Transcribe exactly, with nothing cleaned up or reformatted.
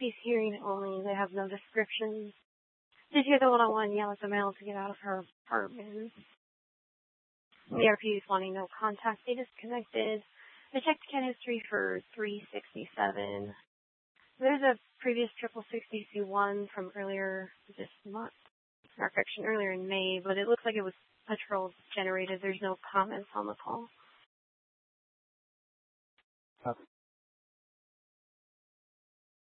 She's hearing only. They have no descriptions. Did you hear the one-on-one yell at the male to get out of her apartment? The R P is wanting no contact. They disconnected. They checked cat history for three sixty-seven. There's a previous triple sixty C one from earlier this month. Or correction, earlier in May, but it looks like it was patrol generated. There's no comments on the call. Copy.